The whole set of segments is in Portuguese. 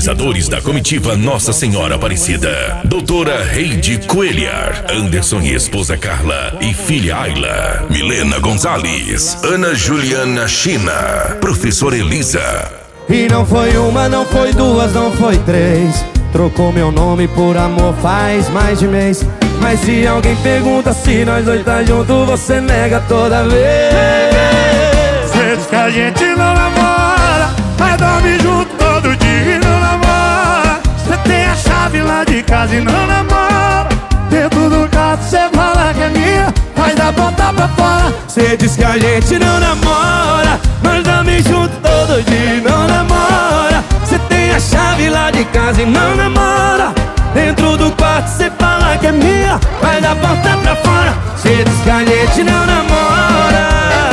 Organizadores da comitiva Nossa Senhora Aparecida: Doutora Heide Coelhar, Anderson e esposa Carla e filha Ayla, Milena Gonzalez, Ana Juliana China, Professora Elisa. E não foi uma, não foi duas, não foi três. Trocou meu nome por amor faz mais de mês. Mas se alguém pergunta se nós dois tá junto, você nega toda vez. Cê diz que a gente não namora, mas dorme junto todo dia e não namora. Cê tem a chave lá de casa e não namora. Dentro do quarto cê fala que é minha, mas da porta pra fora. Cê diz que a gente não namora, mas dorme junto todo dia e não namora. Cê tem a chave lá de casa e não namora. Dentro do quarto cê fala que é minha, mas da porta pra fora. Cê diz que a gente não namora.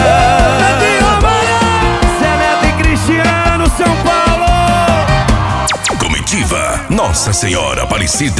Zé Neto e Cristiano, São Paulo. Comitiva Nossa Senhora Aparecida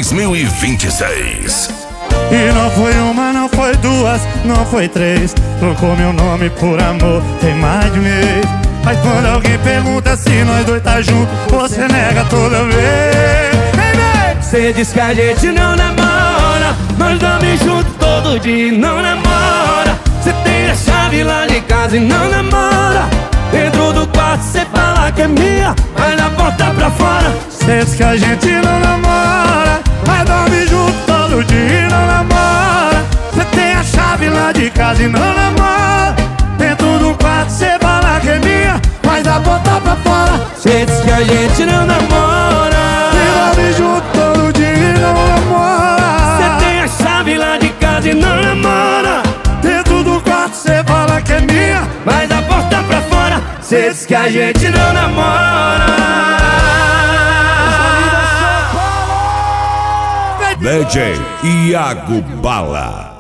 2026. E não foi uma, não foi duas, não foi três. Trocou meu nome por amor, tem mais de mês. Mas quando alguém pergunta se nós dois tá junto, você nega toda vez. Cê diz que a gente não namora, nós dorme junto todo dia e não namora. Cê tem a chave lá de casa e não namora. Dentro do quarto cê fala que é minha, mas na porta pra fora. Cê diz que a gente não namora, mas dorme junto todo dia e não namora. Cê tem a chave lá de casa e não namora. Dentro do quarto cê fala que é minha, mas da porta pra fora. Cê diz que a gente não namora, e dorme junto todo dia e não namora. cê tem a chave lá de casa e não namora. Dentro do quarto cê fala que é minha, mas da porta pra fora. Cê diz que a gente não namora. DJ Iago Bala.